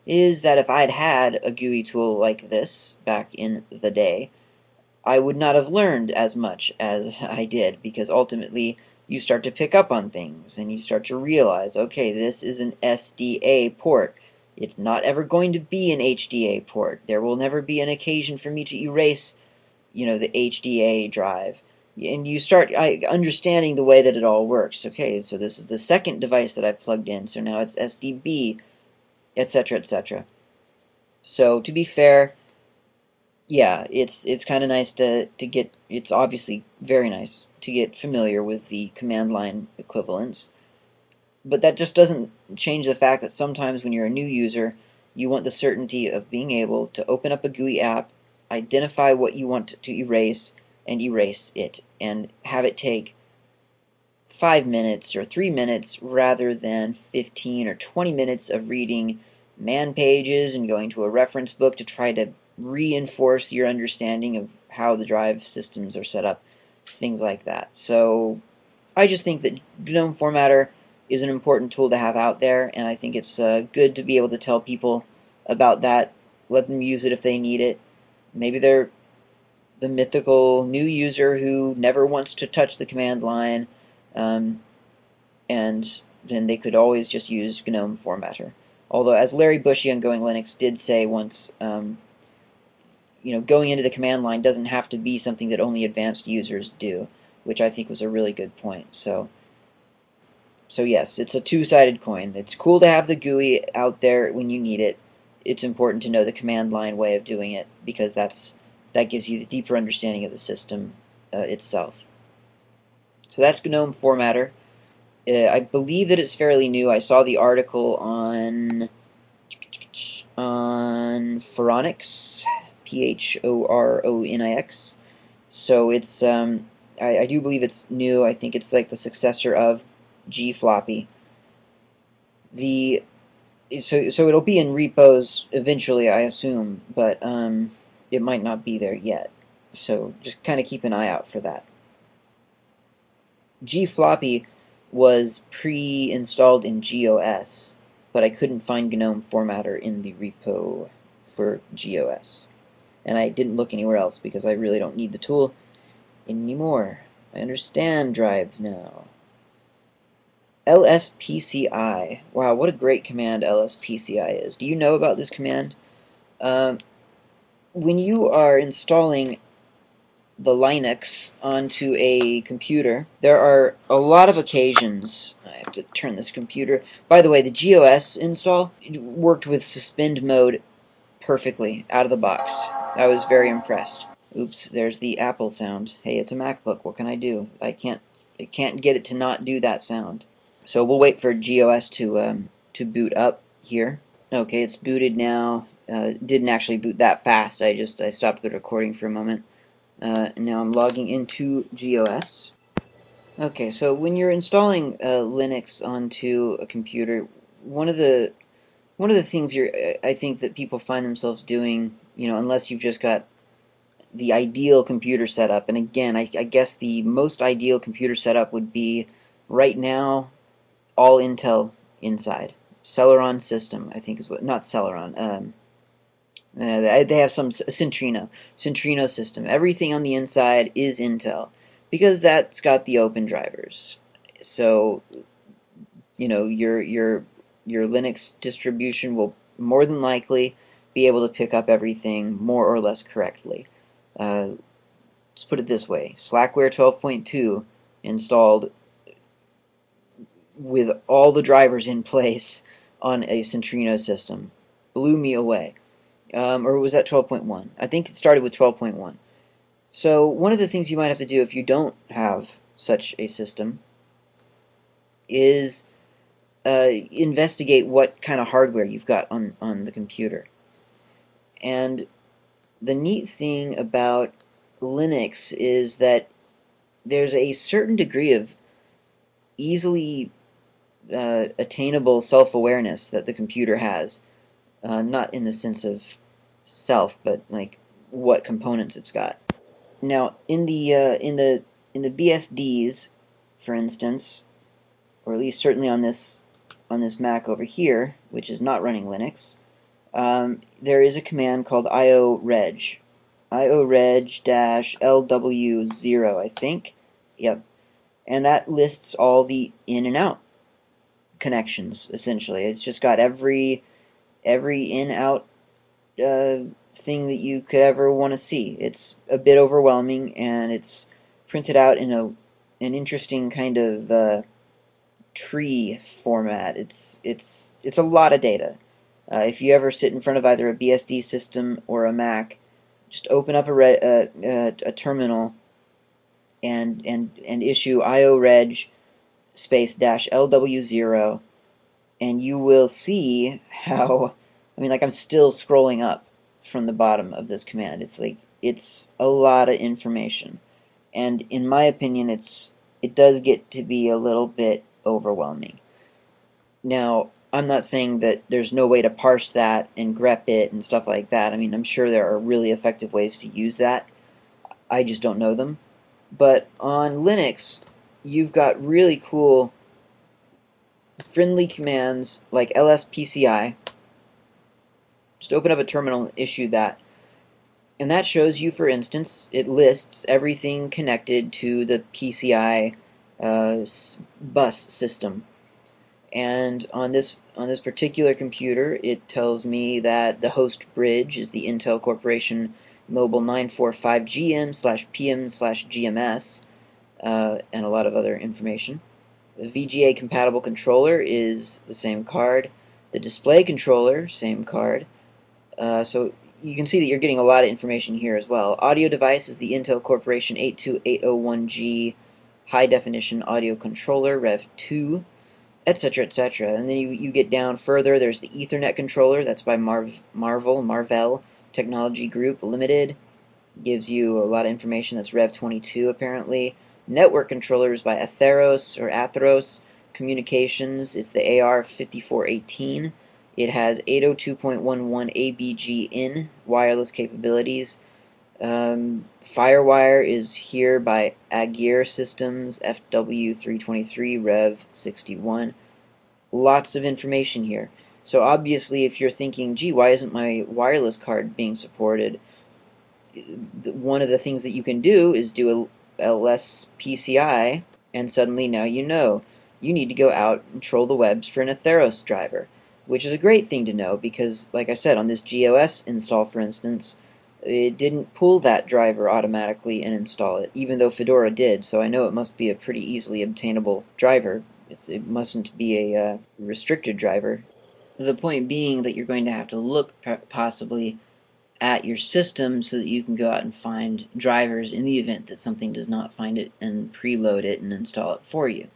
is that if I'd had a G U I tool like this back in the day, I would not have learned as much as I did, because ultimately you start to pick up on things and you start to realize, okay, this is an S D A port. It's not ever going to be an H D A port. There will never be an occasion for me to erase, you know, the H D A drive. And you start understanding the way that it all works. Okay, so this is the second device that I plugged in, so now it's S D B, etc, et cetera. So to be fair, yeah, it's it's kind of nice to to get. It's obviously very nice to get familiar with the command line equivalents, but that just doesn't change the fact that sometimes when you're a new user, you want the certainty of being able to open up a G U I app, identify what you want to erase, and erase it, and have it take five minutes or three minutes rather than fifteen or twenty minutes of reading man pages and going to a reference book to try to reinforce your understanding of how the drive systems are set up, things like that. So I just think that GNOME Formatter is an important tool to have out there, and I think it's uh, good to be able to tell people about that, let them use it if they need it. Maybe they're the mythical new user who never wants to touch the command line, um, and then they could always just use GNOME Formatter. Although, as Larry Bushy on Going Linux did say once, um, you know, going into the command line doesn't have to be something that only advanced users do, which I think was a really good point. So, so yes, it's a two-sided coin. It's cool to have the G U I out there when you need it. It's important to know the command line way of doing it, because that's that gives you the deeper understanding of the system uh, itself. So that's GNOME Formatter. Uh, I believe that it's fairly new. I saw the article on on Phoronix, P H O R O N I X. So it's um, I, I do believe it's new. I think it's like the successor of Gfloppy. The so so it'll be in repos eventually, I assume, but um, it might not be there yet. So just kind of keep an eye out for that. Gfloppy was pre-installed in G O S, but I couldn't find GNOME Formatter in the repo for G O S. And I didn't look anywhere else because I really don't need the tool anymore. I understand drives now. L S P C I. Wow, what a great command L S P C I is. Do you know about this command? Um, when you are installing the Linux onto a computer, there are a lot of occasions. I have to turn this computer. By the way, the G O S install worked with suspend mode perfectly out of the box. I was very impressed. Oops, there's the Apple sound. Hey, it's a MacBook. What can I do? I can't I can't get it to not do that sound. So we'll wait for G O S to um, to boot up here. Okay, it's booted now. Uh, didn't actually boot that fast. I just I stopped the recording for a moment. Uh, and now I'm logging into G O S. Okay, so when you're installing uh, Linux onto a computer, one of the one of the things you're I think that people find themselves doing, you know, unless you've just got the ideal computer setup, and again, I, I guess the most ideal computer setup would be right now all Intel inside. Celeron system, I think is what, not Celeron. Um, Uh, they have some Centrino, Centrino system. Everything on the inside is Intel because that's got the open drivers. So, you know, your your your Linux distribution will more than likely be able to pick up everything more or less correctly. Uh, let's put it this way: Slackware twelve point two installed with all the drivers in place on a Centrino system blew me away. Um, or was that twelve point one? I think it started with twelve point one. So one of the things you might have to do if you don't have such a system is uh, investigate what kind of hardware you've got on, on the computer. And the neat thing about Linux is that there's a certain degree of easily uh, attainable self-awareness that the computer has. Uh, not in the sense of self, but like what components it's got. Now, in the uh, in the in the B S Ds, for instance, or at least certainly on this on this Mac over here, which is not running Linux, um, there is a command called ioreg. ioreg-L W zero, I think. Yep. And that lists all the in and out connections, essentially. It's just got every every in-out uh, thing that you could ever want to see. It's a bit overwhelming, and it's printed out in a an interesting kind of uh, tree format. It's it's it's a lot of data. Uh, if you ever sit in front of either a B S D system or a Mac, just open up a, re uh, uh, a terminal and and and issue ioreg space dash L W zero, and you will see how, I mean, like, I'm still scrolling up from the bottom of this command. It's like, it's a lot of information. And in my opinion, it's it does get to be a little bit overwhelming. Now, I'm not saying that there's no way to parse that and grep it and stuff like that. I mean, I'm sure there are really effective ways to use that. I just don't know them. But on Linux, you've got really cool friendly commands like lspci. Just open up a terminal and issue that. And that shows you, for instance, it lists everything connected to the P C I uh, bus system. And on this on this particular computer, it tells me that the host bridge is the Intel Corporation Mobile nine forty-five G M slash P M slash G M S, uh, and a lot of other information. The V G A compatible controller is the same card. The display controller, same card. Uh, so you can see that you're getting a lot of information here as well. Audio device is the Intel Corporation eight two eight oh one G high definition audio controller, Rev two, etc, et cetera. And then you, you get down further, there's the Ethernet controller, that's by Marv, Marvel, Marvell Technology Group Limited. Gives you a lot of information, that's Rev twenty-two apparently. Network controllers by Atheros or Atheros Communications, it's the A R fifty-four eighteen. It has eight oh two dot eleven A B G in wireless capabilities. Um, Firewire is here by Agere Systems, F W three twenty-three, Rev sixty-one. Lots of information here. So obviously, if you're thinking, gee, why isn't my wireless card being supported? One of the things that you can do is do a L S P C I, and suddenly now you know you need to go out and troll the webs for an Atheros driver, which is a great thing to know because, like I said, on this G O S install, for instance, it didn't pull that driver automatically and install it, even though Fedora did, so I know it must be a pretty easily obtainable driver. It's, it mustn't be a uh, restricted driver. The point being that you're going to have to look possibly at your system so that you can go out and find drivers in the event that something does not find it and preload it and install it for you.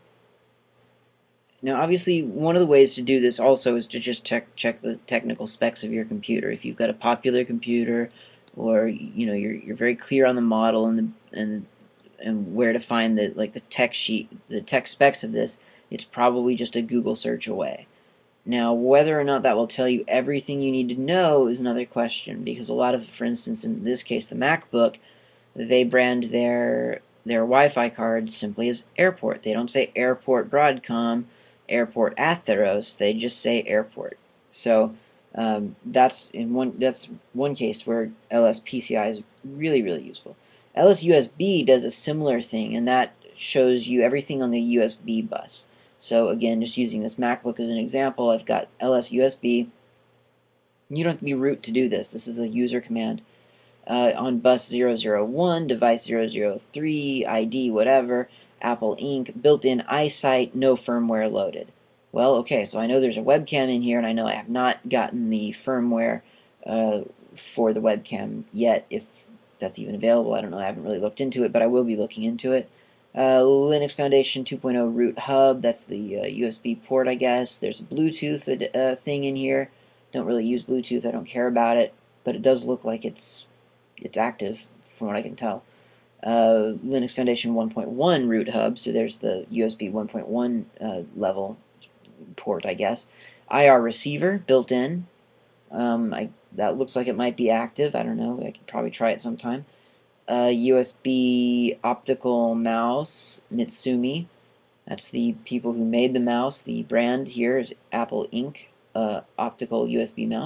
Now, obviously, one of the ways to do this also is to just check check the technical specs of your computer. If you've got a popular computer, or you know you're you're very clear on the model and the, and and where to find the like the tech sheet, the tech specs of this, it's probably just a Google search away. Now, whether or not that will tell you everything you need to know is another question, because a lot of, for instance, in this case, the MacBook, they brand their their Wi-Fi cards simply as Airport. They don't say Airport Broadcom, Airport Atheros. They just say Airport. So um, that's in one that's one case where L S P C I is really really useful. L S U S B does a similar thing, and that shows you everything on the U S B bus. So again, just using this MacBook as an example, I've got L S U S B. You don't have to be root to do this. This is a user command. Uh, on bus zero zero one, device zero zero three, I D, whatever, Apple Incorporated, built-in iSight, no firmware loaded. Well, okay, so I know there's a webcam in here, and I know I have not gotten the firmware uh, for the webcam yet, if that's even available. I don't know, I haven't really looked into it, but I will be looking into it. Uh, Linux Foundation two point oh root hub, that's the uh, U S B port, I guess. There's a Bluetooth uh, thing in here. Don't really use Bluetooth, I don't care about it, but it does look like it's it's active from what I can tell. Uh, Linux Foundation one point one root hub, so there's the U S B one point one uh, level port, I guess. I R receiver built in. Um, I, that looks like it might be active. I don't know. I could probably try it sometime. Uh, U S B optical mouse, Mitsumi. That's the people who made the mouse. The brand here is Apple Incorporated. Uh, optical U S B mouse.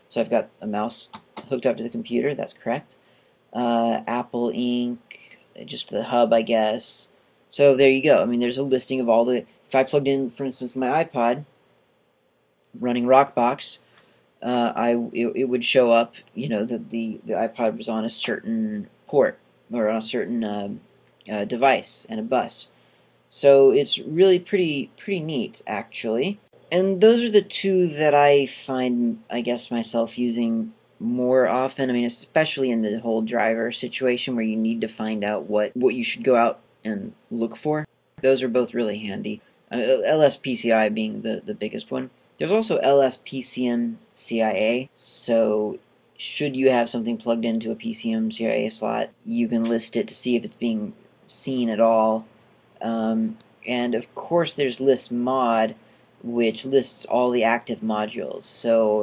So I've got a mouse hooked up to the computer, that's correct. Uh, Apple Ink, just the hub, I guess. So there you go. I mean, there's a listing of all the, if I plugged in, for instance, my iPod, running Rockbox, uh, I it, it would show up, you know, that the, the iPod was on a certain port, or on a certain uh, uh, device and a bus. So it's really pretty pretty neat, actually. And those are the two that I find, I guess, myself using more often. I mean, especially in the whole driver situation where you need to find out what, what you should go out and look for. Those are both really handy. Uh, L S P C I being the, the biggest one. There's also L S P C M C I A, so should you have something plugged into a P C M C I A slot, you can list it to see if it's being seen at all. Um, and of course there's listmod, which lists all the active modules. So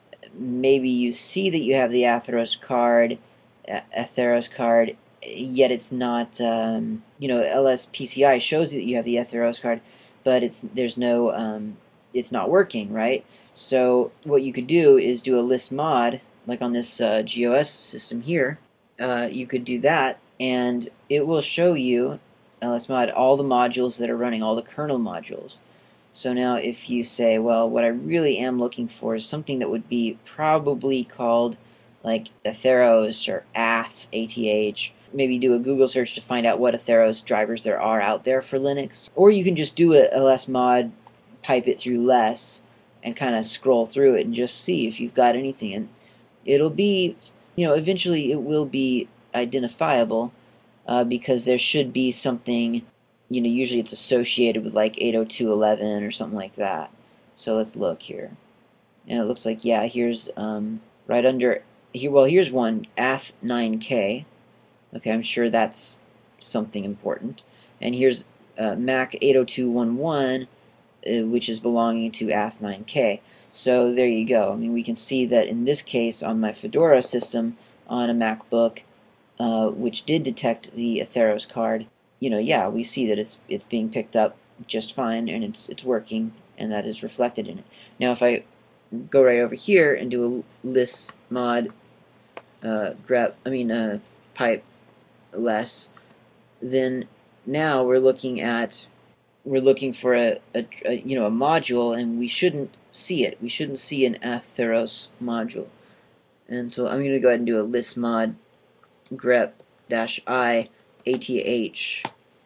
maybe you see that you have the Atheros card, Atheros card, yet it's not, um, you know, L S P C I shows you that you have the Atheros card, but it's there's no, um, it's not working, right? So what you could do is do a listmod, like on this uh, G O S system here. Uh, you could do that, and it will show you, lsmod, all the modules that are running, all the kernel modules. So now if you say, well, what I really am looking for is something that would be probably called like Atheros or Ath, A T H, maybe do a Google search to find out what Atheros drivers there are out there for Linux. Or you can just do a, a lsmod, pipe it through less, and kind of scroll through it and just see if you've got anything. And it'll be, you know, eventually it will be identifiable, uh, because there should be something, you know, usually it's associated with like eight oh two dot eleven or something like that. So let's look here. And it looks like, yeah, here's um, right under, here. well, here's one, Ath nine K. Okay, I'm sure that's something important. And here's uh, Mac eight oh two dot eleven, uh, which is belonging to Ath nine K. So there you go. I mean, we can see that in this case on my Fedora system on a MacBook, uh, which did detect the Atheros card, you know, yeah, we see that it's it's being picked up just fine and it's it's working, and that is reflected in it. Now, if I go right over here and do a listmod uh, grep, I mean uh, pipe less, then now we're looking at we're looking for a, a, a you know a module, and we shouldn't see it. We shouldn't see an Atheros module. And so I'm going to go ahead and do a listmod grep dash I ath,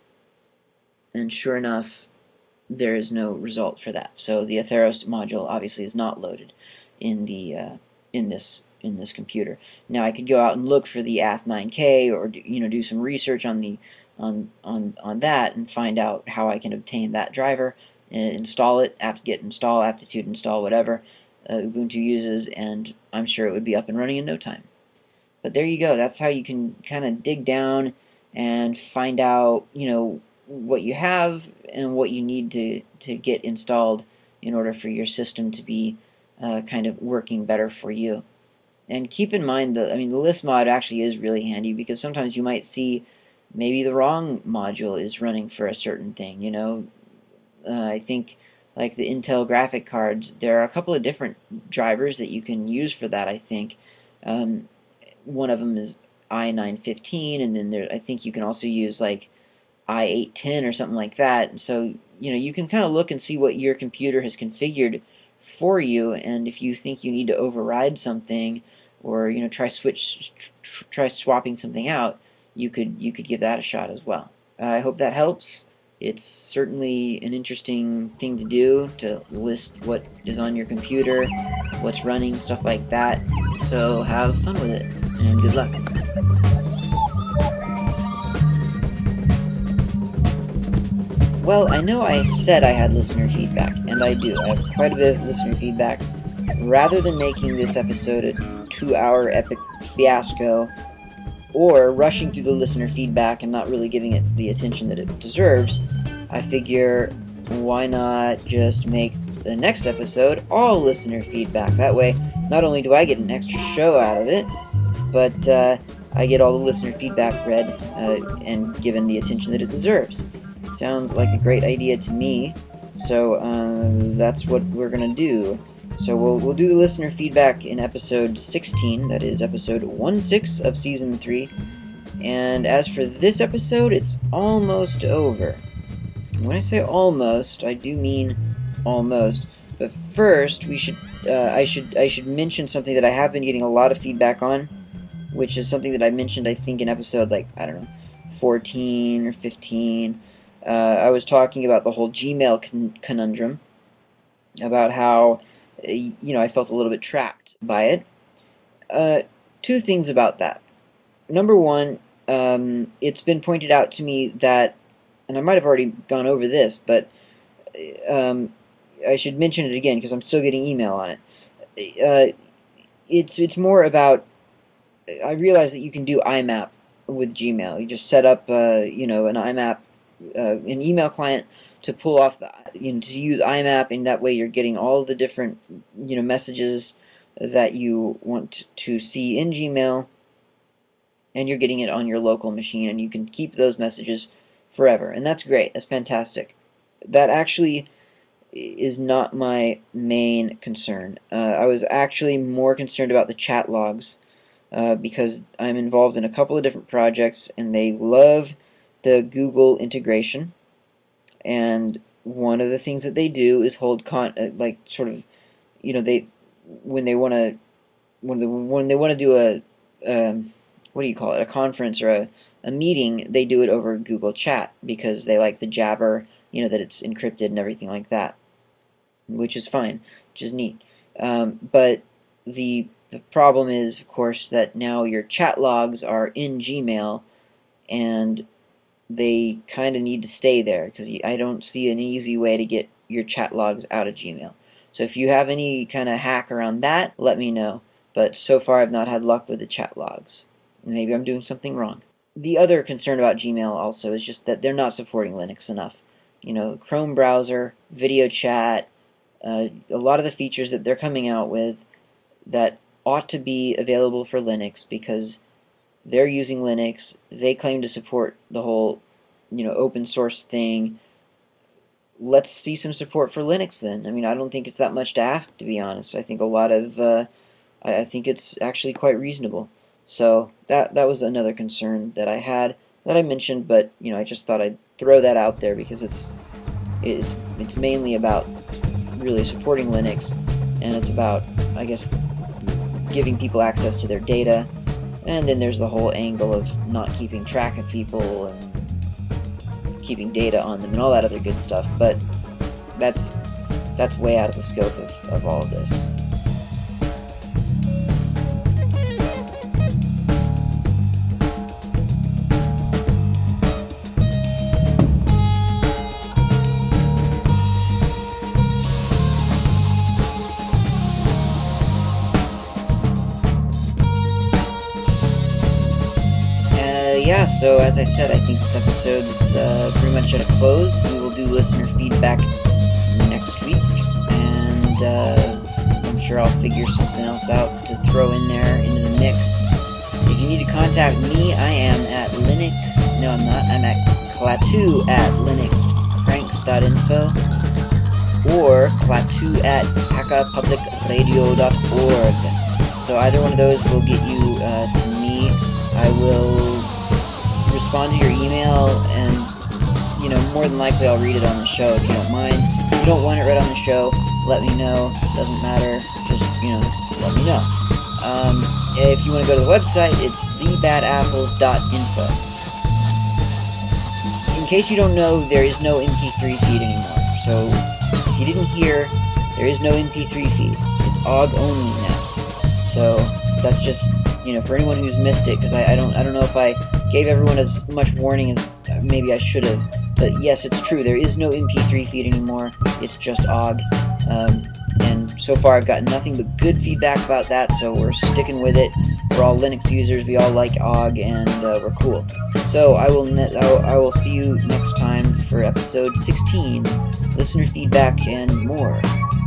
and sure enough, there is no result for that. So the Atheros module obviously is not loaded in the uh, in this in this computer. Now I could go out and look for the Ath nine K, or you know do some research on the on on on that and find out how I can obtain that driver, and install it, apt-get install, aptitude install, whatever uh, Ubuntu uses, and I'm sure it would be up and running in no time. But there you go. That's how you can kind of dig down and find out, you know, what you have and what you need to, to get installed in order for your system to be uh, kind of working better for you. And keep in mind that, I mean, the listmod actually is really handy, because sometimes you might see maybe the wrong module is running for a certain thing, you know. Uh, I think like the Intel graphic cards, there are a couple of different drivers that you can use for that, I think. Um, one of them is i nine fifteen, and then there I think you can also use like i eight ten or something like that. And so, you know, you can kind of look and see what your computer has configured for you, and if you think you need to override something, or you know try switch try swapping something out, you could you could give that a shot as well. uh, I hope that helps. It's certainly an interesting thing to do, to list what is on your computer, what's running, stuff like that. So have fun with it, and good luck. Well, I know I said I had listener feedback, and I do. I have quite a bit of listener feedback. Rather than making this episode a two-hour epic fiasco, or rushing through the listener feedback and not really giving it the attention that it deserves, I figure, why not just make the next episode all listener feedback? That way, not only do I get an extra show out of it, but uh, I get all the listener feedback read uh, and given the attention that it deserves. Sounds like a great idea to me, so uh, that's what we're going to do. So we'll we'll do the listener feedback in episode sixteen. That is episode one six of season three. And as for this episode, it's almost over. And when I say almost, I do mean almost. But first, we should uh, I should I should mention something that I have been getting a lot of feedback on, which is something that I mentioned I think in episode like I don't know fourteen or fifteen. Uh, I was talking about the whole Gmail con conundrum, about how you know I felt a little bit trapped by it. Uh, two things about that. Number one, um, it's been pointed out to me that, and I might have already gone over this, but um, I should mention it again because I'm still getting email on it. Uh, it's it's more about, I realize that you can do I M A P with Gmail. You just set up uh, you know an I M A P, uh, an email client to pull off the you know to use I M A P, and that way you're getting all the different you know messages that you want to see in Gmail, and you're getting it on your local machine, and you can keep those messages forever, and that's great. That's fantastic. That actually is not my main concern. Uh, I was actually more concerned about the chat logs, uh, because I'm involved in a couple of different projects, and they love the Google integration. And one of the things that they do is hold con uh, like sort of you know they when they want to when the when they want to do a um, what do you call it, a conference or a, a meeting, they do it over Google Chat because they like the Jabber, you know that it's encrypted and everything like that, which is fine, which is neat. Um, but the the problem is, of course, that now your chat logs are in Gmail, and they kind of need to stay there because I don't see an easy way to get your chat logs out of Gmail. So if you have any kind of hack around that, let me know. But so far I've not had luck with the chat logs. Maybe I'm doing something wrong. The other concern about Gmail also is just that they're not supporting Linux enough. You know, Chrome browser, video chat, uh, a lot of the features that they're coming out with that ought to be available for Linux because they're using Linux. They claim to support the whole, you know, open source thing. Let's see some support for Linux then. I mean, I don't think it's that much to ask, to be honest. I think a lot of, uh, I, I think it's actually quite reasonable. So that that was another concern that I had that I mentioned, but you know, I just thought I'd throw that out there because it's it's it's mainly about really supporting Linux, and it's about, I guess, giving people access to their data. And then there's the whole angle of not keeping track of people and keeping data on them and all that other good stuff. But that's that's way out of the scope of, of all of this. Yeah, so as I said, I think this episode is uh, pretty much at a close. We will do listener feedback next week, and uh, I'm sure I'll figure something else out to throw in there into the mix. If you need to contact me, I am at Linux. No, I'm not. I'm at Klaatu at linuxcranks dot info or Klaatu at hakka public radio dot org. So either one of those will get you uh, to me. I will respond to your email, and you know more than likely I'll read it on the show if you don't mind. If you don't want it read on the show, let me know. Doesn't matter. Just you know, let me know. Um, if you want to go to the website, it's the bad apples dot info. In case you don't know, there is no M P three feed anymore. So if you didn't hear, there is no M P three feed. It's O G only now. So that's just, you know, for anyone who's missed it, because I, I don't I don't know if I gave everyone as much warning as maybe I should have. But yes, it's true. There is no M P three feed anymore. It's just O G. Um, and so far I've gotten nothing but good feedback about that, so we're sticking with it. We're all Linux users. We all like O G, and uh, we're cool. So I will, I will see you next time for episode sixteen, listener feedback and more.